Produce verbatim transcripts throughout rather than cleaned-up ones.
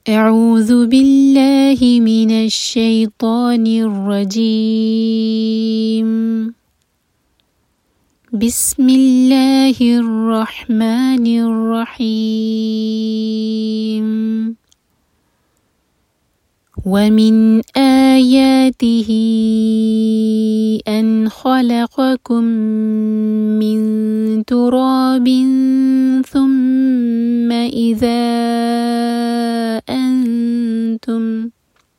أعوذ بالله من الشيطان الرجيم. بسم الله الرحمن الرحيم. ومن آياته أن خلقكم من تراب ثم إذا أنتم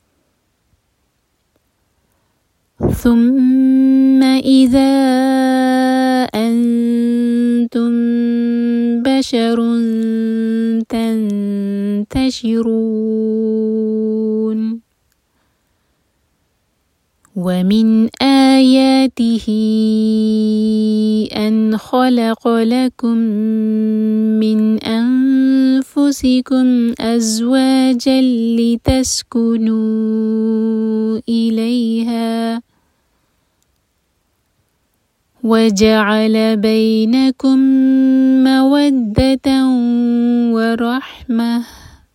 ثم إذا أنتم بشر تنتشرون. ومن آياته أن خلق لكم من أنفسكم أزواجا لتسكنوا إليها وجعل بينكم مودة ورحمة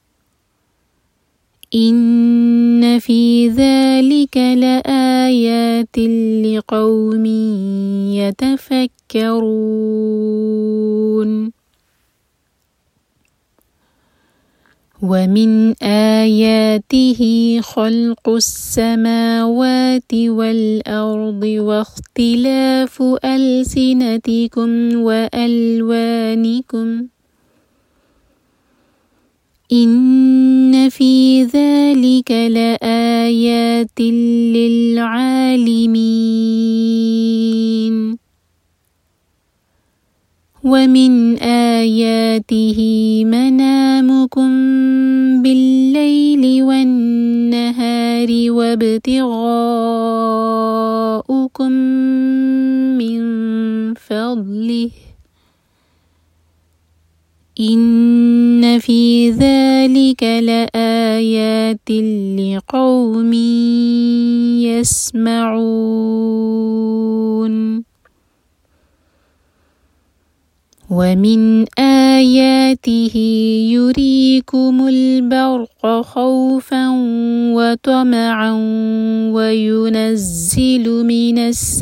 إن في ذلك لآيات لقوم يتفكرون. ومن آياته خلق السماوات والأرض واختلاف ألسنتكم وألوانكم إن في ذلك لآيات للعالمين. ومن آياته منامكم بالليل والنهار وابتغاؤكم من فضله إن في ذلك لآيات لقوم يسمعون. ومن آياته يريكم البرق خوفا وطمعا وينزل من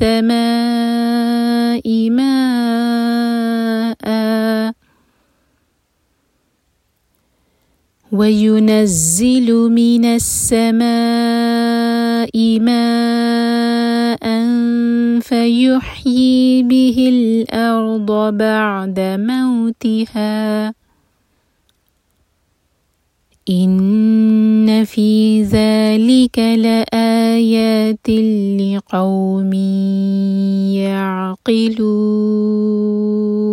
السماء ماء وينزل من السماء ماء فيحيي به الأرض بعد موتها إن في ذلك لآيات لقوم يعقلون.